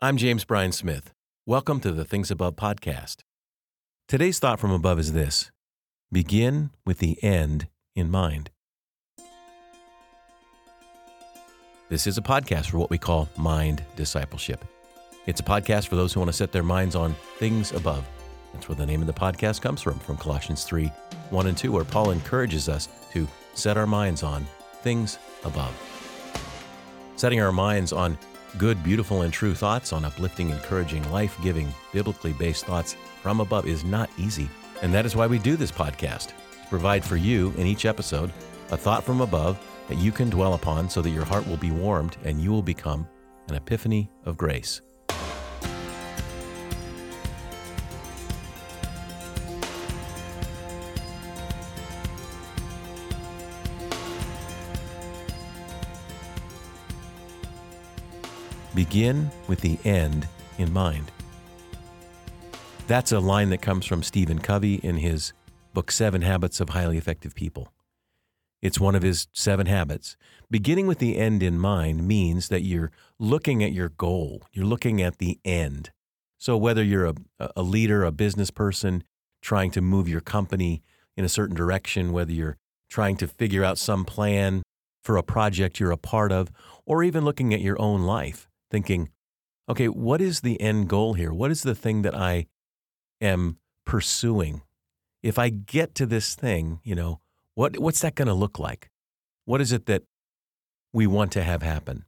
I'm James Bryan Smith. Welcome to the Things Above podcast. Today's thought from above is this: begin with the end in mind. This is a podcast for what we call mind discipleship. It's a podcast for those who want to set their minds on things above. That's where the name of the podcast comes from Colossians 3, 1 and 2, where Paul encourages us to set our minds on things above. Setting our minds on good, beautiful, and true thoughts, on uplifting, encouraging, life-giving, biblically based thoughts from above is not easy. And that is why we do this podcast, to provide for you in each episode a thought from above that you can dwell upon so that your heart will be warmed and you will become an epiphany of grace. Begin with the end in mind. That's a line that comes from Stephen Covey in his book, 7 Habits of Highly Effective People. It's one of his 7 habits. Beginning with the end in mind means that you're looking at your goal. You're looking at the end. So whether you're a leader, a business person, trying to move your company in a certain direction, whether you're trying to figure out some plan for a project you're a part of, or even looking at your own life, thinking, okay, what is the end goal here? What is the thing that I am pursuing? If I get to this thing, what's that going to look like? What is it that we want to have happen?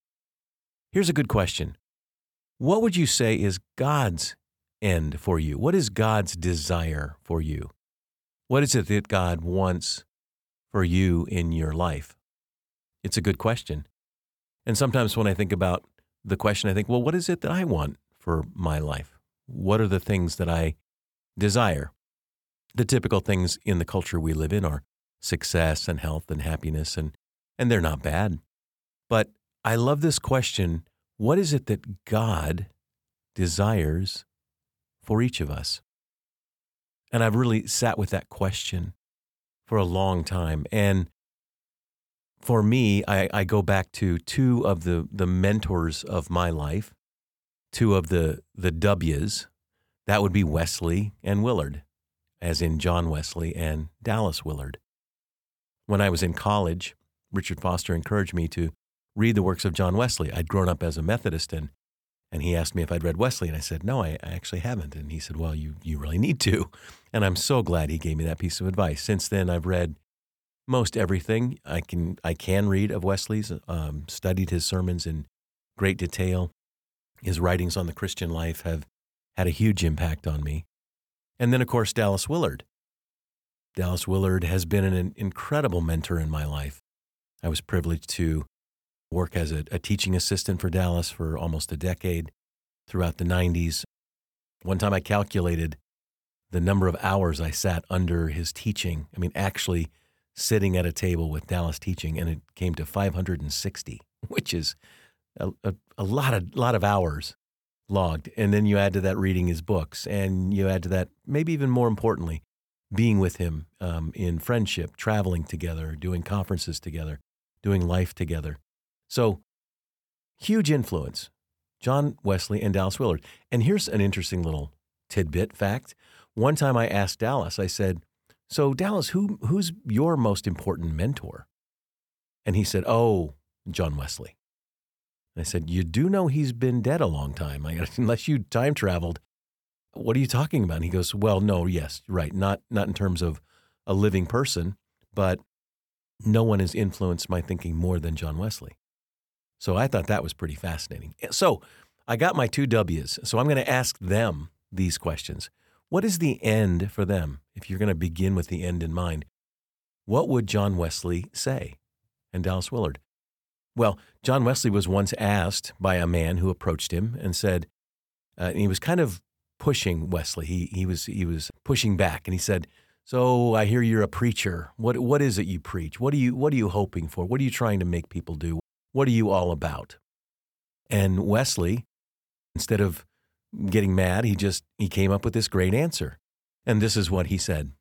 Here's a good question. What would you say is God's end for you? What is God's desire for you? What is it that God wants for you in your life? It's a good question. And sometimes when I think about the question, I think, well, what is it that I want for my life? What are the things that I desire? The typical things in the culture we live in are success and health and happiness, and they're not bad. But I love this question, what is it that God desires for each of us? And I've really sat with that question for a long time. And for me, I go back to 2 of the mentors of my life, 2 of the W's. That would be Wesley and Willard, as in John Wesley and Dallas Willard. When I was in college, Richard Foster encouraged me to read the works of John Wesley. I'd grown up as a Methodist, and he asked me if I'd read Wesley, and I said, no, I actually haven't. And he said, well, you really need to. And I'm so glad he gave me that piece of advice. Since then, I've read most everything I can read of Wesley's, studied his sermons in great detail. His writings on the Christian life have had a huge impact on me. And then, of course, Dallas Willard. Dallas Willard has been an incredible mentor in my life. I was privileged to work as a teaching assistant for Dallas for almost a decade throughout the 90s. One time I calculated the number of hours I sat under his teaching. Actually sitting at a table with Dallas teaching, and it came to 560, which is a lot of hours logged. And then you add to that reading his books, and you add to that, maybe even more importantly, being with him in friendship, traveling together, doing conferences together, doing life together. So huge influence, John Wesley and Dallas Willard. And here's an interesting little tidbit fact. One time I asked Dallas, I said, so Dallas, who's your most important mentor? And he said, oh, John Wesley. And I said, you do know he's been dead a long time. Unless you time traveled, what are you talking about? And he goes, well, no, yes, right. Not in terms of a living person, but no one has influenced my thinking more than John Wesley. So I thought that was pretty fascinating. So I got my 2 W's. So I'm going to ask them these questions. What is the end for them? If you're going to begin with the end in mind, what would John Wesley say? And Dallas Willard? Well, John Wesley was once asked by a man who approached him and said, and he was kind of pushing Wesley. He was pushing back, and he said, so I hear you're a preacher. What is it you preach? What are you hoping for? What are you trying to make people do? What are you all about? And Wesley, instead of getting mad, he came up with this great answer. And this is what he said.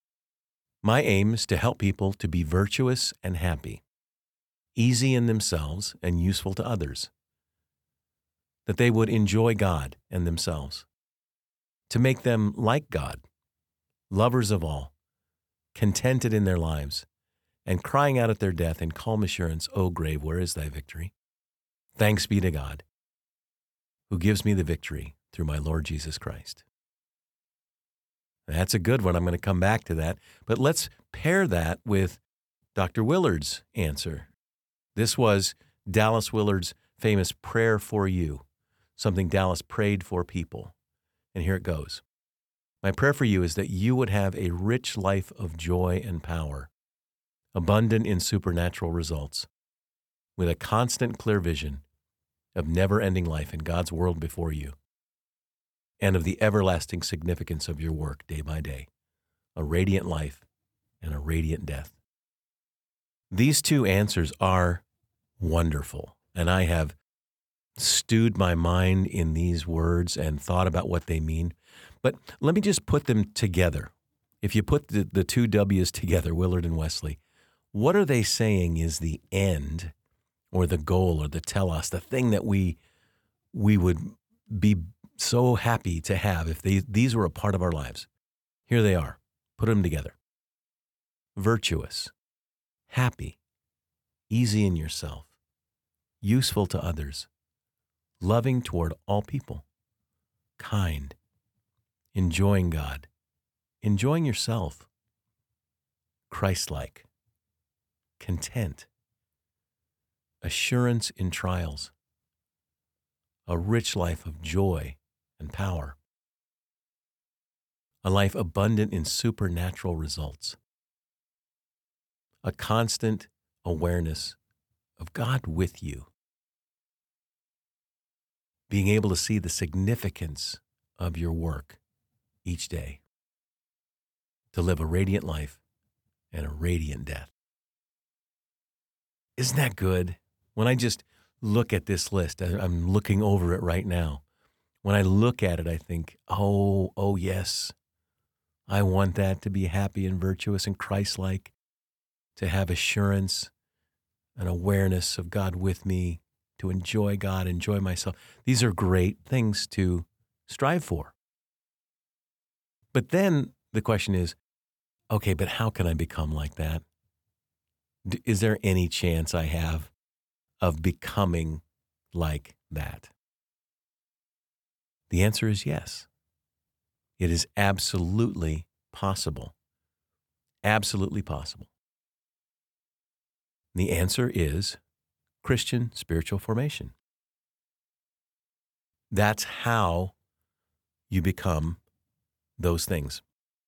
My aim is to help people to be virtuous and happy, easy in themselves and useful to others. that they would enjoy God and themselves, to make them like God, lovers of all, contented in their lives, and crying out at their death in calm assurance, O grave, where is thy victory? Thanks be to God, who gives me the victory through my Lord Jesus Christ. That's a good one. I'm going to come back to that. But let's pair that with Dr. Willard's answer. This was Dallas Willard's famous prayer for you, something Dallas prayed for people. And here it goes. My prayer for you is that you would have a rich life of joy and power, abundant in supernatural results, with a constant clear vision of never-ending life in God's world before you, and of the everlasting significance of your work day by day, a radiant life and a radiant death. These two answers are wonderful, and I have stewed my mind in these words and thought about what they mean. But let me just put them together. If you put the two W's together, Willard and Wesley, what are they saying is the end or the goal or the telos, the thing that we would be so happy to have if these were a part of our lives? Here they are. Put them together. Virtuous, happy, easy in yourself, useful to others, loving toward all people, kind, enjoying God, enjoying yourself, Christ-like, content, assurance in trials, a rich life of joy and power, a life abundant in supernatural results, a constant awareness of God with you, being able to see the significance of your work each day, to live a radiant life and a radiant death. Isn't that good? When I just look at this list, I'm looking over it right now. When I look at it, I think, oh yes, I want that, to be happy and virtuous and Christ-like, to have assurance and awareness of God with me, to enjoy God, enjoy myself. These are great things to strive for. But then the question is, okay, but how can I become like that? Is there any chance I have of becoming like that? The answer is yes. It is absolutely possible. Absolutely possible. The answer is Christian spiritual formation. That's how you become those things.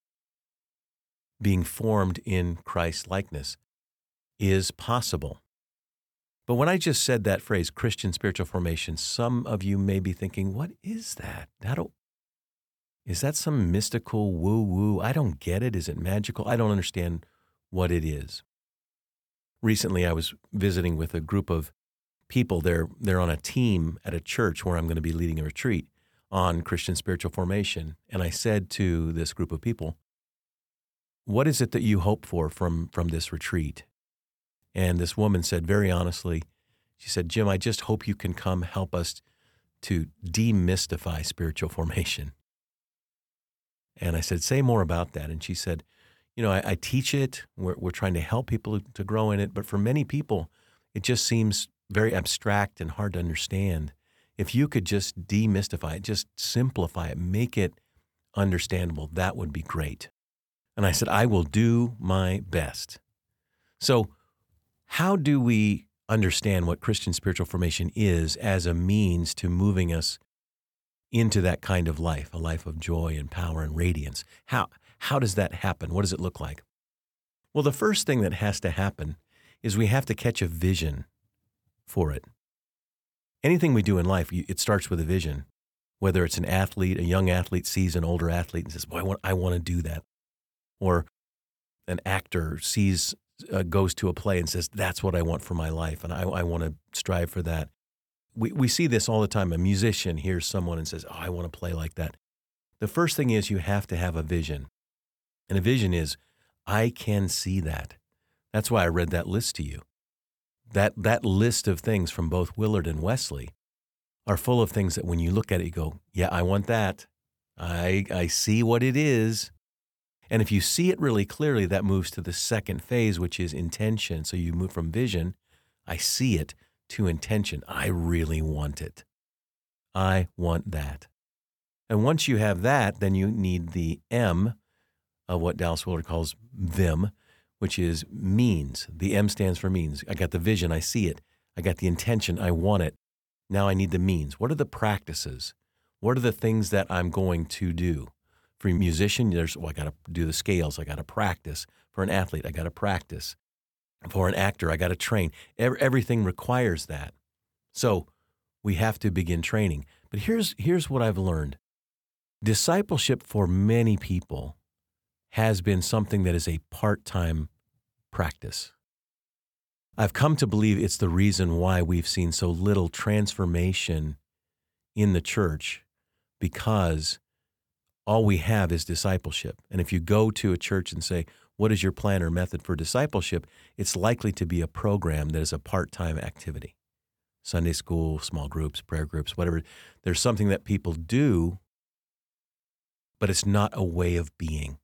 Being formed in Christ-likeness is possible. But when I just said that phrase, Christian spiritual formation, some of you may be thinking, what is that? Is that some mystical woo-woo? I don't get it. Is it magical? I don't understand what it is. Recently, I was visiting with a group of people. They're on a team at a church where I'm going to be leading a retreat on Christian spiritual formation. And I said to this group of people, what is it that you hope for from this retreat? And this woman said very honestly, she said, Jim, I just hope you can come help us to demystify spiritual formation. And I said, say more about that. And she said, I teach it. We're trying to help people to grow in it. But for many people, it just seems very abstract and hard to understand. If you could just demystify it, just simplify it, make it understandable, that would be great. And I said, I will do my best. So how do we understand what Christian spiritual formation is as a means to moving us into that kind of life, a life of joy and power and radiance? How does that happen? What does it look like? Well, the first thing that has to happen is we have to catch a vision for it. Anything we do in life, it starts with a vision. Whether it's an athlete, a young athlete sees an older athlete and says, boy, I want to do that. Or an actor goes to a play and says, that's what I want for my life, and I want to strive for that. We see this all the time. A musician hears someone and says, I want to play like that. The first thing is you have to have a vision. And a vision is, I can see that. That's why I read that list to you. That list of things from both Willard and Wesley are full of things that when you look at it, you go, yeah, I want that. I see what it is. And if you see it really clearly, that moves to the second phase, which is intention. So you move from vision, I see it, to intention. I really want it. I want that. And once you have that, then you need the M of what Dallas Willard calls VIM, which is means. The M stands for means. I got the vision, I see it. I got the intention, I want it. Now I need the means. What are the practices? What are the things that I'm going to do? For a musician, I got to do the scales. I got to practice. For an athlete, I got to practice. For an actor, I got to train. Everything requires that. So we have to begin training. But here's what I've learned. Discipleship for many people has been something that is a part-time practice. I've come to believe it's the reason why we've seen so little transformation in the church, because all we have is discipleship. And if you go to a church and say, what is your plan or method for discipleship? It's likely to be a program that is a part-time activity. Sunday school, small groups, prayer groups, whatever. There's something that people do, but it's not a way of being.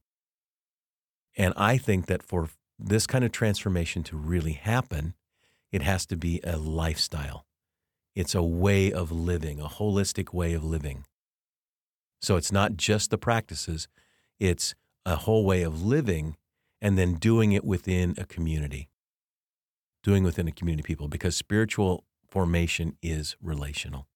And I think that for this kind of transformation to really happen, it has to be a lifestyle. It's a way of living, a holistic way of living. So it's not just the practices, it's a whole way of living and then doing it within a community. Doing within a community of people, because spiritual formation is relational.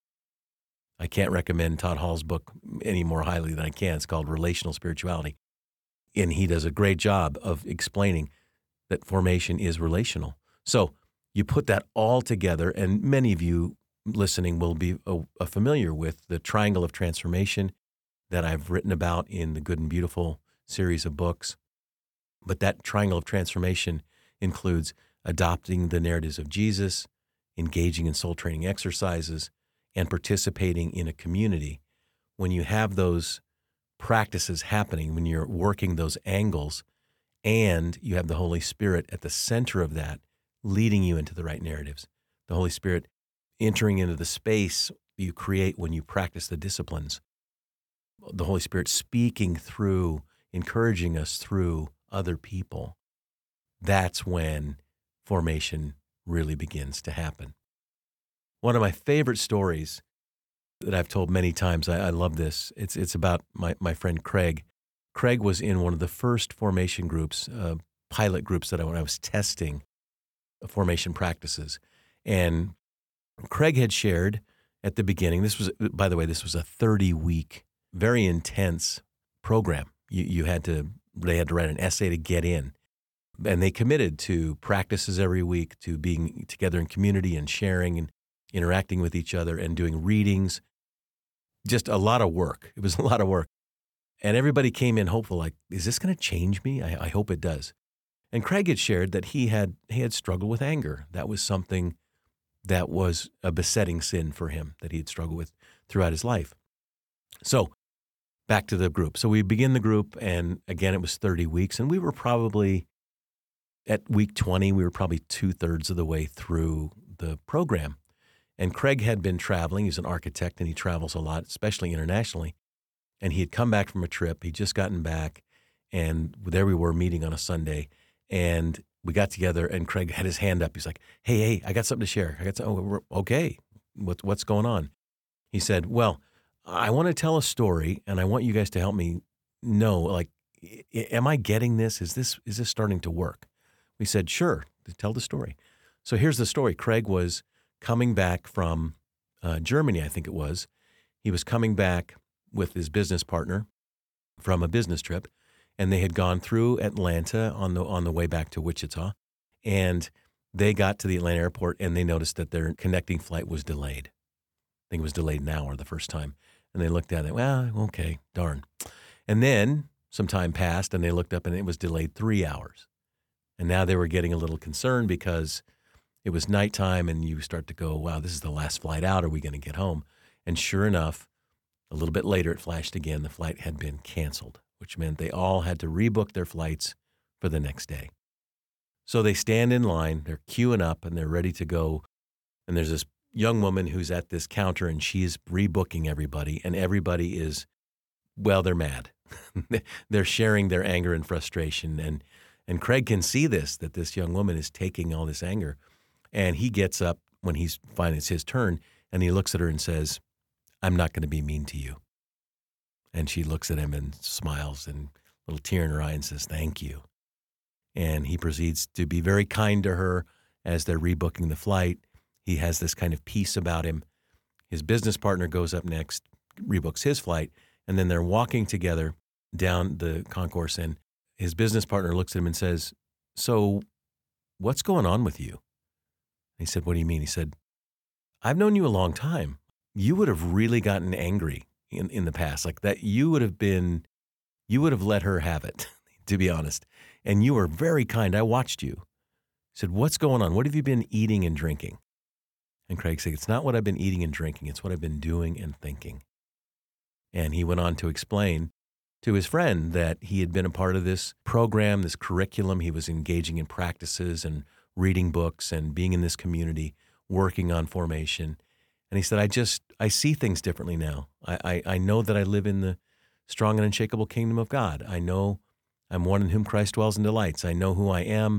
I can't recommend Todd Hall's book any more highly than I can. It's called Relational Spirituality. And he does a great job of explaining that formation is relational. So you put that all together, and many of you listening will be familiar with the triangle of transformation that I've written about in the Good and Beautiful series of books. But that triangle of transformation includes adopting the narratives of Jesus, engaging in soul training exercises, and participating in a community. When you have those practices happening, when you're working those angles, and you have the Holy Spirit at the center of that, leading you into the right narratives, the Holy Spirit entering into the space you create when you practice the disciplines, the Holy Spirit speaking through, encouraging us through other people, that's when formation really begins to happen. One of my favorite stories that I've told many times, I love this, it's about my friend Craig. Craig was in one of the first formation groups, pilot groups when I was testing formation practices. And Craig had shared at the beginning, by the way, this was a 30-week, very intense program. They had to write an essay to get in. And they committed to practices every week, to being together in community and sharing and interacting with each other and doing readings. Just a lot of work. It was a lot of work. And everybody came in hopeful, like, is this going to change me? I hope it does. And Craig had shared that he had struggled with anger. That was something that was a besetting sin for him that he had struggled with throughout his life. So back to the group. So we begin the group, and again, it was 30 weeks, and we were probably at week 20, we were probably 2/3 of the way through the program. And Craig had been traveling. He's an architect, and he travels a lot, especially internationally. And he had come back from a trip. He'd just gotten back, and there we were meeting on a Sunday. And we got together, and Craig had his hand up. He's like, hey, I got something to share. Okay, what's going on? He said, well, I want to tell a story, and I want you guys to help me know, like, am I getting this? Is this starting to work? We said, sure, tell the story. So here's the story. Craig was coming back from Germany, I think it was. He was coming back with his business partner from a business trip, and they had gone through Atlanta on the way back to Wichita, and they got to the Atlanta airport, and they noticed that their connecting flight was delayed. I think it was delayed an hour the first time, and they looked at it, well, okay, darn. And then some time passed, and they looked up, and it was delayed 3 hours. And now they were getting a little concerned because it was nighttime, and you start to go, wow, this is the last flight out. Are we going to get home? And sure enough, a little bit later, it flashed again. The flight had been canceled, which meant they all had to rebook their flights for the next day. So they stand in line, they're queuing up, and they're ready to go. And there's this young woman who's at this counter and she's rebooking everybody, and everybody is, well, they're mad. They're sharing their anger and frustration. And Craig can see this, that this young woman is taking all this anger. And he gets up when he's finally it's his turn, and he looks at her and says, I'm not going to be mean to you. And she looks at him and smiles and a little tear in her eye and says, thank you. And he proceeds to be very kind to her as they're rebooking the flight. He has this kind of peace about him. His business partner goes up next, rebooks his flight, and then they're walking together down the concourse, and his business partner looks at him and says, so what's going on with you? And he said, what do you mean? He said, I've known you a long time. You would have really gotten angry in the past, like that. You would have let her have it, to be honest. And you were very kind. I watched you. He said, what's going on? What have you been eating and drinking? And Craig said, it's not what I've been eating and drinking. It's what I've been doing and thinking. And he went on to explain to his friend that he had been a part of this program, this curriculum. He was engaging in practices and reading books and being in this community, working on formation. And he said, I see things differently now. I know that I live in the strong and unshakable kingdom of God. I know I'm one in whom Christ dwells and delights. I know who I am.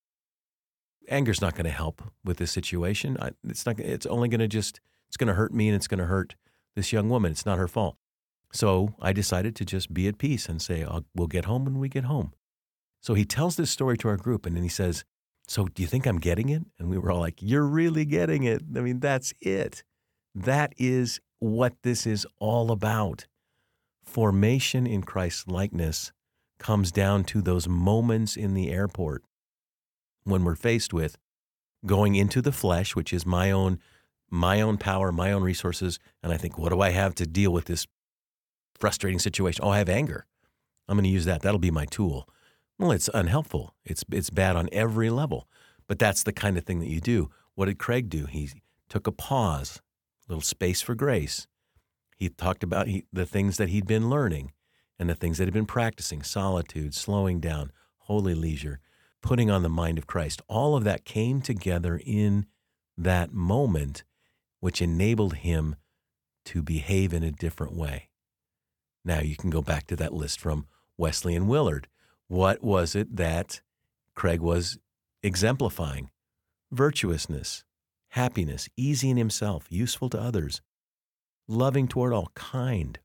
Anger's not going to help with this situation. It's only going to it's going to hurt me, and it's going to hurt this young woman. It's not her fault. So I decided to just be at peace and say, we'll get home when we get home. So he tells this story to our group, and then he says, so do you think I'm getting it? And we were all like, you're really getting it. I mean, that's it. That is what this is all about. Formation in Christ's likeness comes down to those moments in the airport when we're faced with going into the flesh, which is my own power, my own resources, and I think, what do I have to deal with this frustrating situation? Oh, I have anger. I'm going to use that. That'll be my tool. Well, it's unhelpful. It's bad on every level. But that's the kind of thing that you do. What did Craig do? He took a pause, a little space for grace. He talked about the things that he'd been learning and the things that he'd been practicing: solitude, slowing down, holy leisure, putting on the mind of Christ. All of that came together in that moment, which enabled him to behave in a different way. Now you can go back to that list from Wesley and Willard. What was it that Craig was exemplifying? Virtuousness, happiness, easy in himself, useful to others, loving toward all, kind.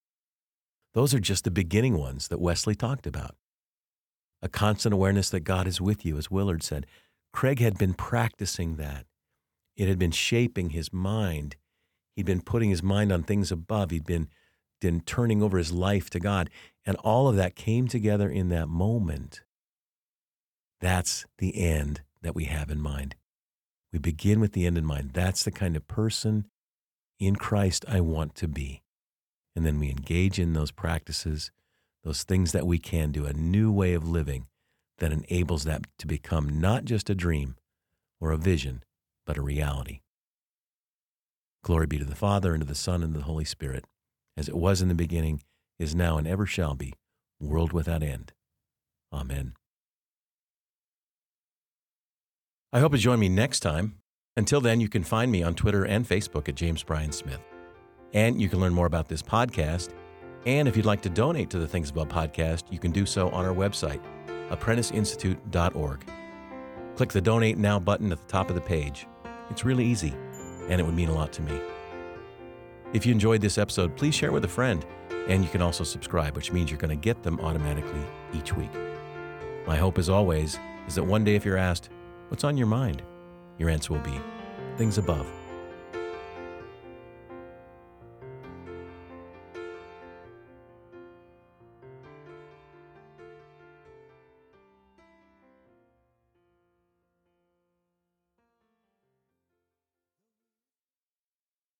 Those are just the beginning ones that Wesley talked about. A constant awareness that God is with you, as Willard said. Craig had been practicing that. It had been shaping his mind. He'd been putting his mind on things above. He'd been turning over his life to God. And all of that came together in that moment. That's the end that we have in mind. We begin with the end in mind. That's the kind of person in Christ I want to be. And then we engage in those practices, those things that we can do, a new way of living that enables that to become not just a dream or a vision, but a reality. Glory be to the Father, and to the Son, and to the Holy Spirit, as it was in the beginning, is now, and ever shall be, world without end. Amen. I hope you join me next time. Until then, you can find me on Twitter and Facebook at James Bryan Smith. And you can learn more about this podcast. And if you'd like to donate to the Things Above podcast, you can do so on our website, apprenticeinstitute.org. Click the Donate Now button at the top of the page. It's really easy, and it would mean a lot to me. If you enjoyed this episode, please share with a friend, and you can also subscribe, which means you're going to get them automatically each week. My hope, as always, is that one day if you're asked, what's on your mind? Your answer will be things above.